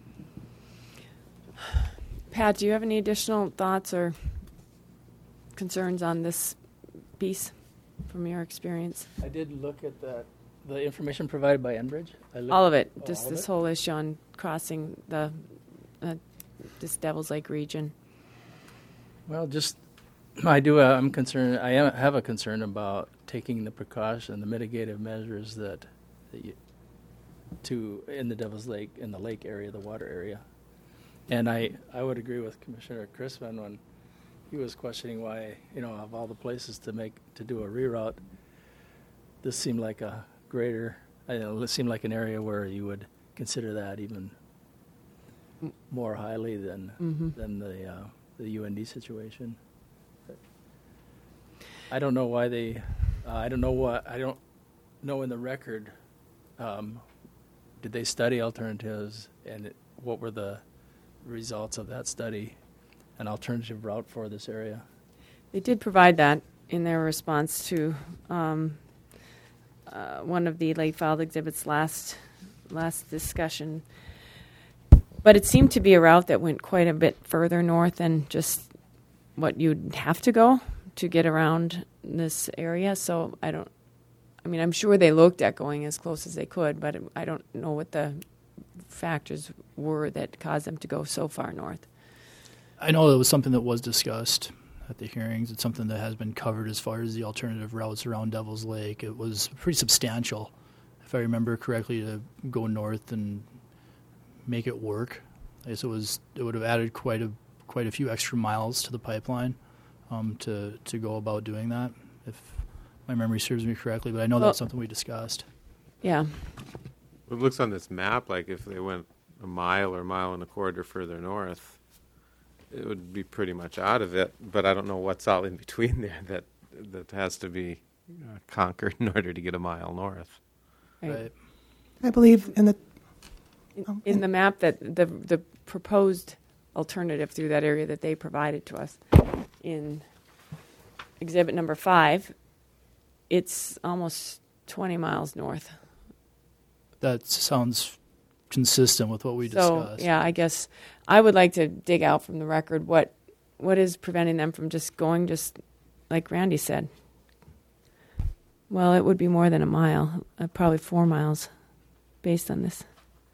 Pat, do you have any additional thoughts or concerns on this piece from your experience? I did look at that, the information provided by Enbridge. I looked, All of it, oh, just all of this it? whole issue on crossing the uh, this Devil's Lake region. Well, just I do. Uh, I'm concerned. I am, have a concern about taking the precaution, the mitigative measures that, that you, to in the Devil's Lake, in the lake area, the water area. And I, I would agree with Commissioner Crispin when he was questioning why, you know, of all the places to make to do a reroute, this seemed like a greater. I know, it seemed like an area where you would consider that even more highly than Mm-hmm. than the uh, the U N D situation. I don't know why they. Uh, I don't know what. I don't know in the record. Um, did they study alternatives, and it, what were the results of that study? An alternative route for this area. They did provide that in their response to um, uh, one of the late filed exhibits last last discussion. But it seemed to be a route that went quite a bit further north than just what you'd have to go to get around this area. So I don't, I mean, I'm sure they looked at going as close as they could, but I don't know what the factors were that caused them to go so far north. I know it was something that was discussed at the hearings. It's something that has been covered as far as the alternative routes around Devil's Lake. It was pretty substantial, if I remember correctly, to go north and make it work. I guess it was it would have added quite a quite a few extra miles to the pipeline um, to to go about doing that, if my memory serves me correctly. But I know Well, that's something we discussed. Yeah. It looks on this map like if they went a mile or a mile and a quarter further north, it would be pretty much out of it. But I don't know what's all in between there that that has to be uh, conquered in order to get a mile north. Right. Right. I believe in the In, in the map that the the proposed alternative through that area that they provided to us in exhibit number five, it's almost twenty miles north. That sounds consistent with what we So discussed. yeah, I guess I would like to dig out from the record what what is preventing them from just going just like Randy said. Well, it would be more than a mile, uh, probably four miles, based on this,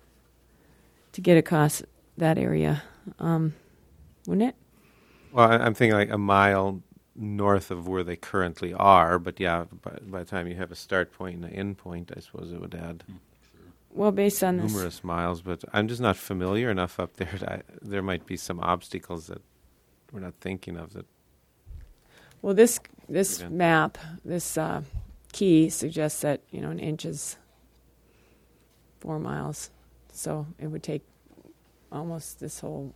to get across that area, um, wouldn't it? Well, I- I'm thinking like a mile north of where they currently are. But yeah, by, by the time you have a start point and an end point, I suppose it would add Well, based on this, numerous miles. But I'm just not familiar enough up there. To, I, there might be some obstacles that we're not thinking of. That well, this this Okay. map, this uh, key suggests that you know an inch is four miles, so it would take almost this whole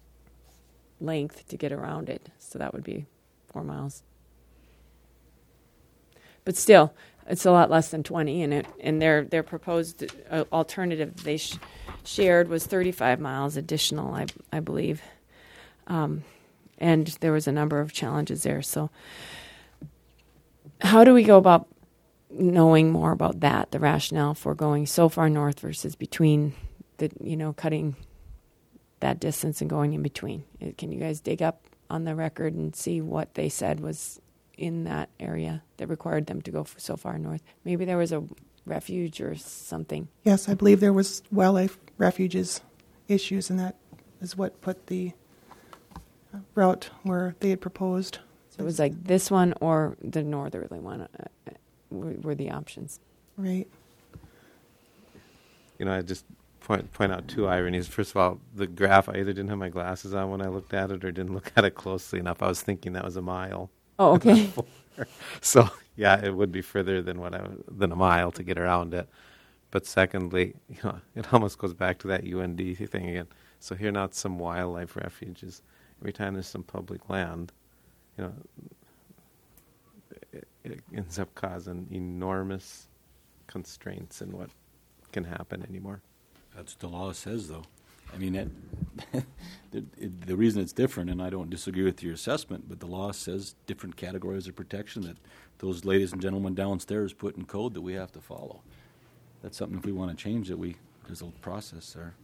length to get around it. So that would be four miles. But still, it's a lot less than twenty, and it and their their proposed uh, alternative they sh- shared was thirty-five miles additional, I I believe, um, and there was a number of challenges there. So, how do we go about knowing more about that, the rationale for going so far north versus between the you know cutting that distance and going in between? Uh, Can you guys dig up on the record and see what they said was in that area that required them to go f- so far north? Maybe there was a refuge or something. yes, I believe there was wildlife refuges issues, and that is what put the uh, route where they had proposed. So it was like this one or the northerly one uh, uh, were, were the options. Right. you know, I just point point out two ironies. First of all, the graph, I either didn't have my glasses on when I looked at it or didn't look at it closely enough. I was thinking that was a mile. Oh, okay. So, yeah, it would be further than what I, than a mile to get around it. But secondly, you know, it almost goes back to that U N D thing again. So here now it's some wildlife refuges. Every time there's some public land, you know, it, it ends up causing enormous constraints in what can happen anymore. That's what the law says, though. I mean, that, the, it, the reason it's different, and I don't disagree with your assessment, but the law says different categories of protection that those ladies and gentlemen downstairs put in code that we have to follow. That's something, if we want to change it, we there's a process there.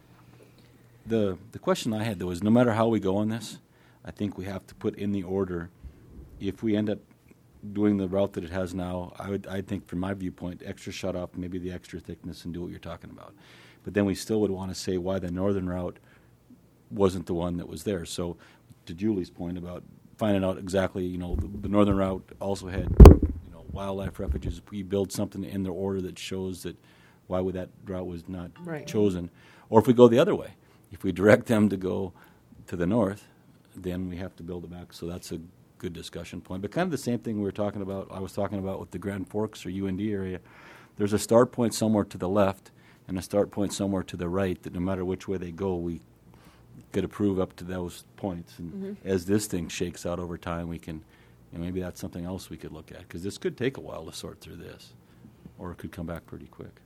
The the question I had, though, is no matter how we go on this, I think we have to put in the order, if we end up doing the route that it has now, I would I think from my viewpoint, extra shut off, maybe the extra thickness, and do what you're talking about. But then we still would want to say why the northern route wasn't the one that was there. So to Julie's point about finding out exactly, you know, the, the northern route also had, you know, wildlife refuges. We build something in the order that shows that why would that route was not Right. chosen. Or if we go the other way, if we direct them to go to the north, then we have to build it back. So that's a good discussion point. But kind of the same thing we were talking about, I was talking about with the Grand Forks or U N D area. There's a start point somewhere to the left and a start point somewhere to the right that no matter which way they go, we could approve up to those points. And Mhm. as this thing shakes out over time, we can, you know, maybe that's something else we could look at, because this could take a while to sort through this, or it could come back pretty quick.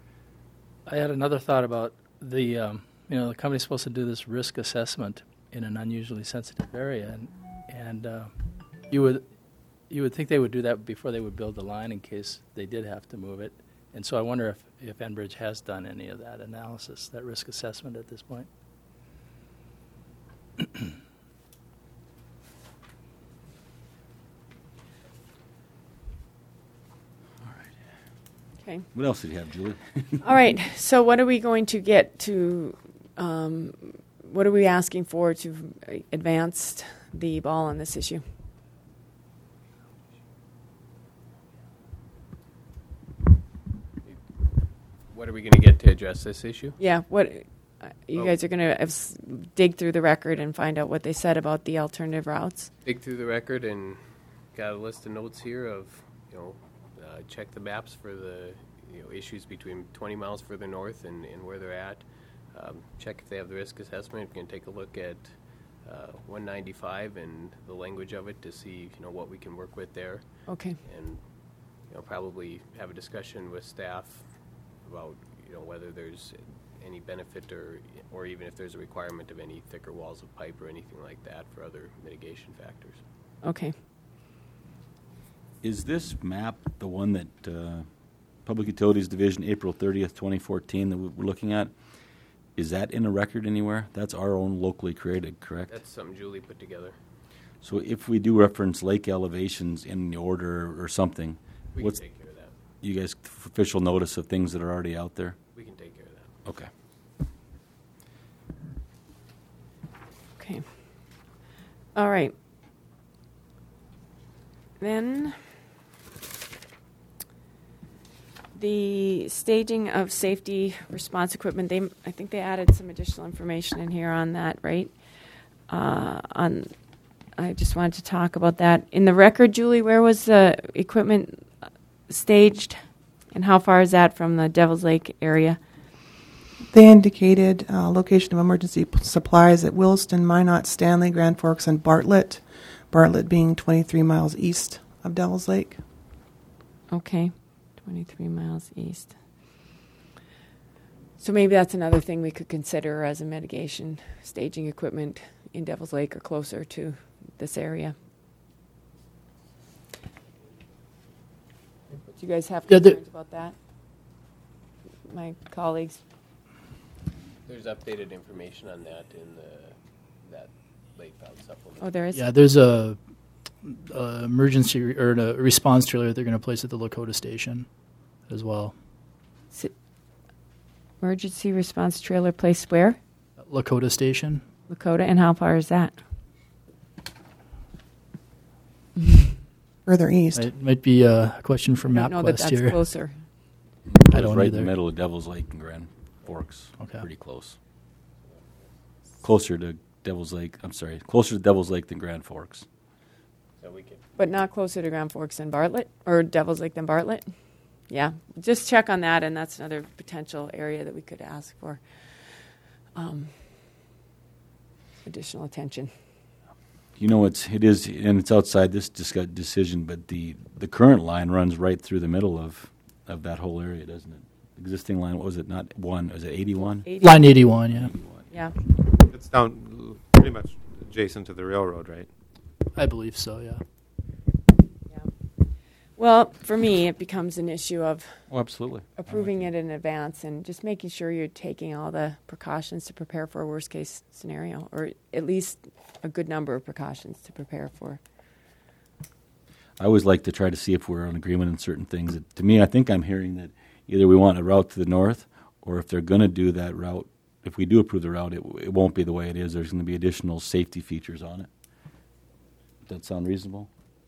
I had another thought about the, um, you know, the company's supposed to do this risk assessment in an unusually sensitive area, and and uh, you would you would think they would do that before they would build the line in case they did have to move it. And so I wonder if, if Enbridge has done any of that analysis, that risk assessment at this point. Okay. What else did you have, Julie? All right. So what are we going to get to, um, what are we asking for to advance the ball on this issue? What are we going to get to address this issue? Yeah, what, uh, you Oh. guys are going to dig through the record and find out what they said about the alternative routes? Dig through the record and got a list of notes here of, you know, uh, check the maps for the, you know, issues between twenty miles further north and, and where they're at. Um, check if they have the risk assessment. We can take a look at uh, one ninety-five and the language of it to see, you know, what we can work with there. Okay. And, you know, probably have a discussion with staff about, you know, whether there's any benefit or or even if there's a requirement of any thicker walls of pipe or anything like that for other mitigation factors. Okay. Is this map the one that uh, Public Utilities Division, April thirtieth, twenty fourteen, that we're looking at? Is that in a record anywhere? That's our own locally created, correct? That's something Julie put together. So if we do reference lake elevations in the order or something, We what's can take care of that. you guys' official notice of things that are already out there? We can take care of that. Okay. Okay. All right. Then the staging of safety response equipment, they, I think they added some additional information in here on that, right? Uh, on, I just wanted to talk about that. In the record, Julie, where was the equipment staged, and how far is that from the Devil's Lake area? They indicated uh, location of emergency p- supplies at Williston, Minot, Stanley, Grand Forks, and Bartlett. Bartlett being twenty-three miles east of Devil's Lake. Okay, twenty-three miles east. So maybe that's another thing we could consider as a mitigation, staging equipment in Devil's Lake or closer to this area. Do you guys have Yeah, the- concerns about that? My colleagues? There's updated information on that in the that late file supplement. Oh, there is? Yeah, there's a, a emergency re- or a response trailer they're going to place at the Lakota station as well. S- Emergency response trailer placed where? Lakota station. Lakota, and how far is that? Further east. It might be a question for I don't know that MapQuest that's here. closer. I It's don't right either. in the middle of Devil's Lake and Grand. Forks. Okay. Pretty close. Closer to Devil's Lake. I'm sorry, closer to Devil's Lake than Grand Forks. So we can. But not closer to Grand Forks than Bartlett, or Devil's Lake than Bartlett? Yeah, just check on that, and that's another potential area that we could ask for um, additional attention. You know, it's it is, and it's outside this discuss, decision, but the, the current line runs right through the middle of, of that whole area, doesn't it? Existing line, what was it? Not one, was it eighty-one? eighty Line eighty-one, yeah. Yeah. It's down pretty much adjacent to the railroad, right? I believe so, yeah. Yeah. Well, for me, it becomes an issue of Oh, absolutely. approving it in advance and just making sure you're taking all the precautions to prepare for a worst case scenario, or at least a good number of precautions to prepare for. I always like to try to see if we're in agreement on certain things. It, to me, I think I'm hearing that either we want a route to the north, or if they're going to do that route, if we do approve the route, it, it won't be the way it is. There's going to be additional safety features on it. Does that sound reasonable?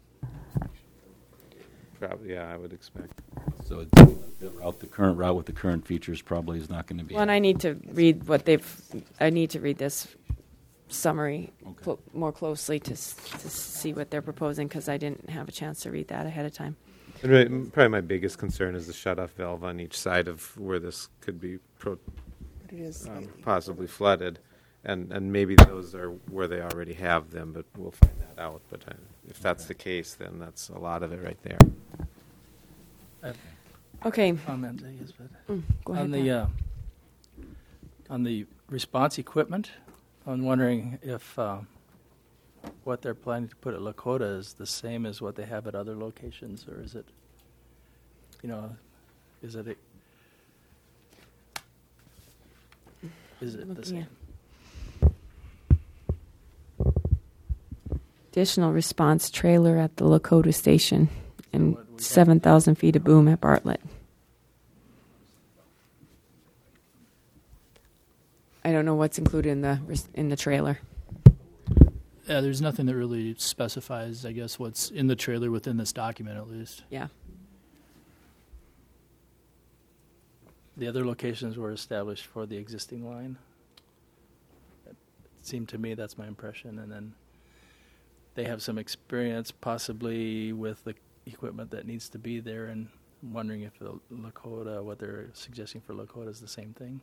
Probably, yeah, I would expect. So the route, the current route with the current features probably is not going to be. Well, and I need to read what they've, I need to read this summary Okay. cl- more closely to s- to see what they're proposing, because I didn't have a chance to read that ahead of time. And really, m- probably my biggest concern is the shut-off valve on each side of where this could be pro- But it is um, slightly- possibly flooded, and and maybe those are where they already have them, but we'll find that out. But I, if that's the case, then that's a lot of it right there. Okay. Comment, I guess, but Mm, go ahead. on the Pat. uh, on the response equipment, I'm wondering if uh, what they're planning to put at Lakota is the same as what they have at other locations, or is it, you know, is it a, is it the Looking same? Additional response trailer at the Lakota station and what we got? seven thousand feet of boom at Bartlett. I don't know what's included in the res- in the trailer. Yeah, there's nothing that really specifies, I guess, what's in the trailer within this document, at least. Yeah. The other locations were established for the existing line. It seemed to me, that's my impression, and then they have some experience possibly with the equipment that needs to be there, and I'm wondering if the Lakota, what they're suggesting for Lakota is the same thing.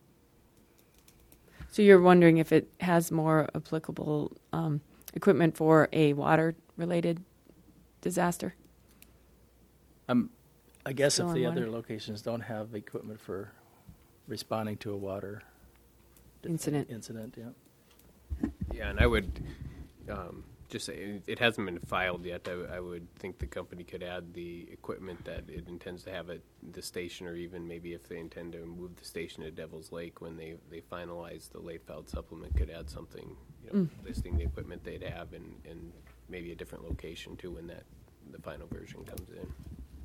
So you're wondering if it has more applicable um, equipment for a water-related disaster? Um, I guess Still if on the water? other locations don't have equipment for responding to a water Incident. incident, yeah. Yeah, and I would um, just say it- it hasn't been filed yet. I, I would think the company could add the equipment that it intends to have at the station, or even maybe if they intend to move the station to Devil's Lake when they, they finalize the late filed supplement, could add something, you know, Mm. listing the equipment they'd have, and, and maybe a different location too when that the final version comes in.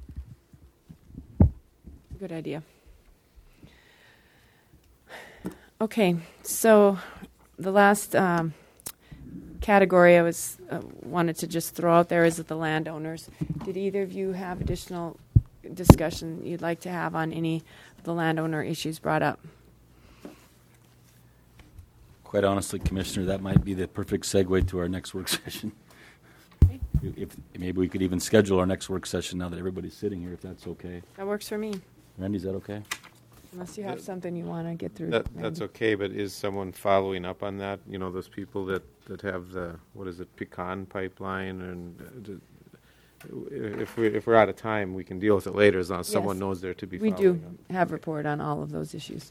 Good idea. Okay, so the last um, category I was uh, wanted to just throw out there is the landowners. Did either of you have additional discussion you'd like to have on any of the landowner issues brought up? Quite honestly, Commissioner, that might be the perfect segue to our next work session. Okay. If, maybe we could even schedule our next work session now that everybody's sitting here, if that's okay. That works for me, Randy, is that okay? unless you have something you want to get through. That, that's Randy. okay, but is someone following up on that? You know, those people that, that have the, what is it, pecan pipeline, and uh, d- if we if we're out of time, we can deal with it later as long as someone Yes. knows there to be We following do up. have report on all of those issues.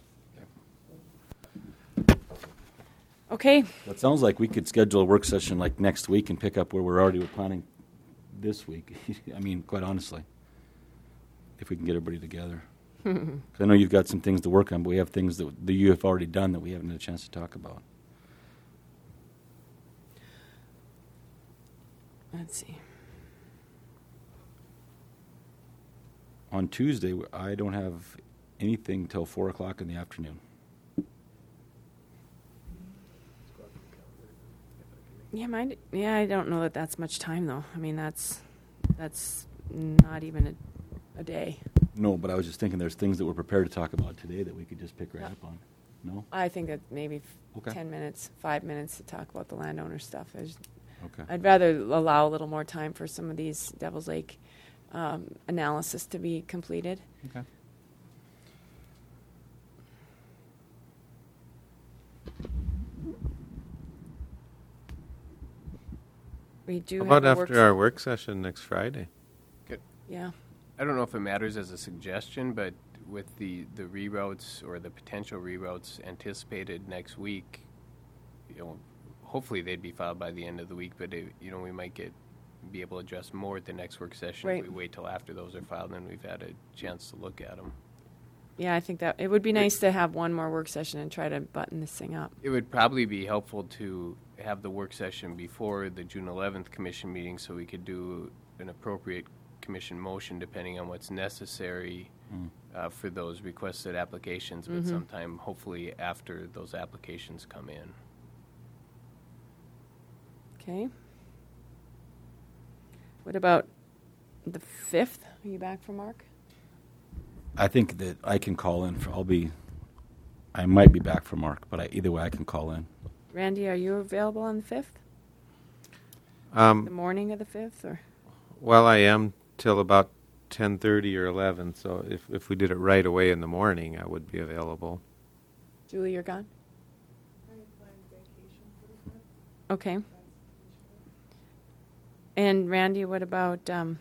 Okay, That sounds like we could schedule a work session like next week and pick up where we're already planning this week. I mean, quite honestly, if we can get everybody together. 'Cause I know you've got some things to work on, but we have things that, that you have already done that we haven't had a chance to talk about. let's see. On Tuesday, w- I don't have anything till four o'clock in the afternoon. Yeah, mine. Yeah, I don't know that that's much time though. I mean, that's that's not even a, a day. No, but I was just thinking there's things that we're prepared to talk about today that we could just pick right Yeah. up on. No? I think that maybe f- Okay. ten minutes, five minutes to talk about the landowner stuff. There's- Okay. I'd rather allow a little more time for some of these Devil's Lake um, analysis to be completed. Okay. We do How have about a after work- our work session next Friday? Yeah. I don't know if it matters as a suggestion, but with the, the reroutes or the potential reroutes anticipated next week, you know, hopefully they'd be filed by the end of the week, but it, you know, we might get be able to address more at the next work session Right. if we wait till after those are filed and we've had a chance to look at them. Yeah, I think that it would be nice to have one more work session and try to button this thing up. It would probably be helpful to have the work session before the June eleventh commission meeting so we could do an appropriate commission motion depending on what's necessary Mm. uh, for those requested applications, but Mhm. sometime hopefully after those applications come in. Okay. What about the fifth? Are you back from Mark? I think that I can call in. For, I'll be. I might be back for Mark, but I, either way, I can call in. Randy, are you available on the fifth? The Um, morning of the fifth, or well, I am till about ten thirty or eleven, so if, if we did it right away in the morning, I would be available. Julie, you're gone? Okay. And Randy, what about um,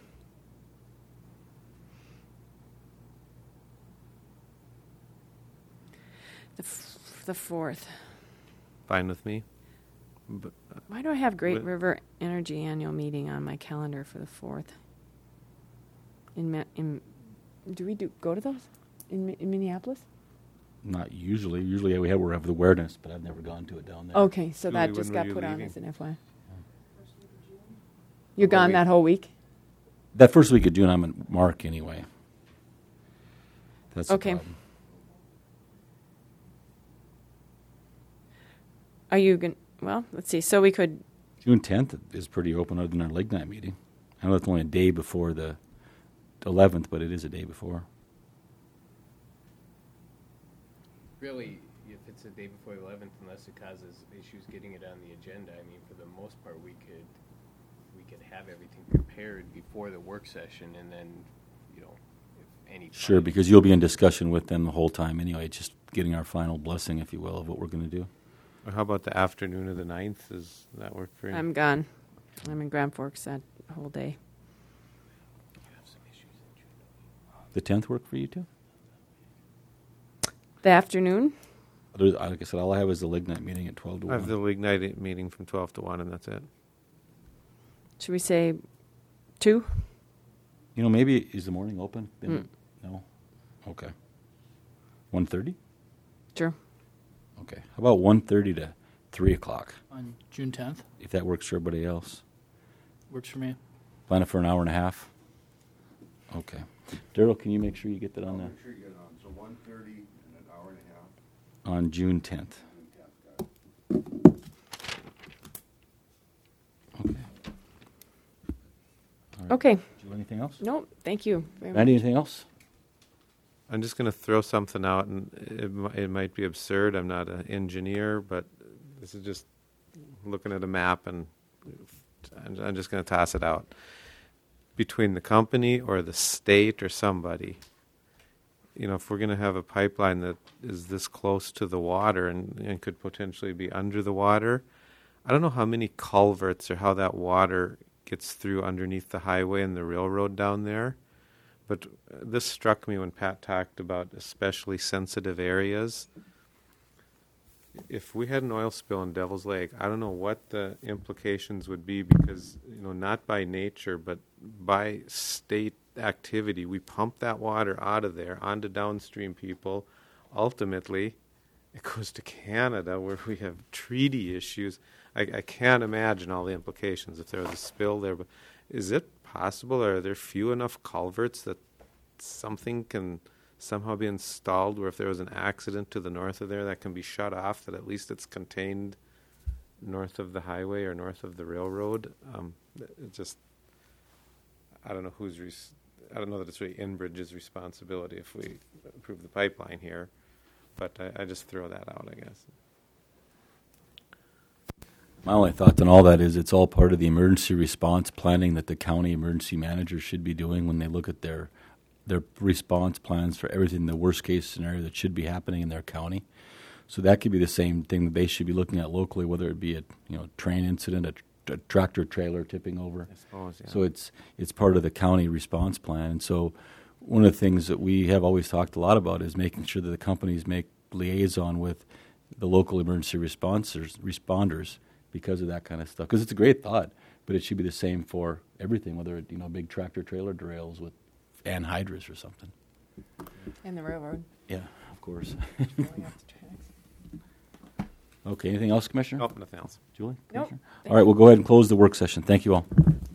the f- the fourth? Fine with me? But, Why do I have Great What- River Energy annual meeting on my calendar for the fourth? In Ma- in do we do go to those in, Mi- in Minneapolis? Not usually. Usually we have we have the awareness, but I've never gone to it down there. Okay, so that Julie, just when got were you put on leaving? as an F Y I. You're Whole gone week. that whole week? That first week of June, I'm in Mark anyway. That's the Okay. problem. Are you going? Well, let's see. So we could. June tenth is pretty open, other than our lignite meeting. I know it's only a day before the eleventh, but it is a day before. Really, if it's the day before the eleventh, unless it causes issues getting it on the agenda, I mean, for the most part, we could we could have everything prepared before the work session, and then, you know, if any. Sure, because you'll be in discussion with them the whole time anyway, just getting our final blessing, if you will, of what we're going to do. or how about the afternoon of the ninth? Does that work for you? I'm gone. I'm in Grand Forks that whole day. The tenth work for you too? The afternoon. There's- Like I said, all I have is the lignite meeting at twelve to I have the one. lignite meeting from twelve to one, and that's it. Should we say two? You know, maybe is the morning open? Then- Mm. No. Okay. One thirty. Sure. Okay. How about one thirty to three o'clock? On June tenth. If that works for everybody else. Works for me. Plan it for an hour and a half. Okay. Daryl, can you make sure you get that on I'll the make sure you get it on. So one thirty and an hour and a half. on June tenth? June tenth, got it. Okay. All right. Okay. Do you have anything else? No, thank you very Randy, much. anything else? I'm just going to throw something out, and it, mi- it might be absurd. I'm not an engineer, but this is just looking at a map, and I'm, I'm just going to toss it out. Between the company or the state or somebody, you know, if we're going to have a pipeline that is this close to the water and, and could potentially be under the water, I don't know how many culverts or how that water gets through underneath the highway and the railroad down there. But this struck me when Pat talked about especially sensitive areas. If we had an oil spill in Devil's Lake, I don't know what the implications would be because, you know, not by nature, but by state activity, we pump that water out of there onto downstream people. Ultimately, it goes to Canada where we have treaty issues. I, I can't imagine all the implications if there was a spill there. But is it possible, or are there few enough culverts that something can somehow be installed where if there was an accident to the north of there that can be shut off, that at least it's contained north of the highway or north of the railroad? Um, it just, I don't know who's, res- I don't know that it's really Enbridge's responsibility if we approve the pipeline here, but I, I just throw that out, I guess. My only thought on all that is it's all part of the emergency response planning that the county emergency managers should be doing when they look at their their response plans for everything, the worst case scenario that should be happening in their county. So that could be the same thing that they should be looking at locally, whether it be a you know train incident, a, tr- a tractor trailer tipping over. I suppose, yeah. So it's it's part of the county response plan. And so one of the things that we have always talked a lot about is making sure that the companies make liaison with the local emergency responders, responders because of that kind of stuff. Because it's a great thought, but it should be the same for everything, whether it you know big tractor trailer derails with anhydrous or something. And the railroad. Yeah, of course. Going up the tracks. Okay, anything else, Commissioner? Oh, nothing else. Julie? Nope. Commissioner? All right, we'll go ahead and close the work session. Thank you all.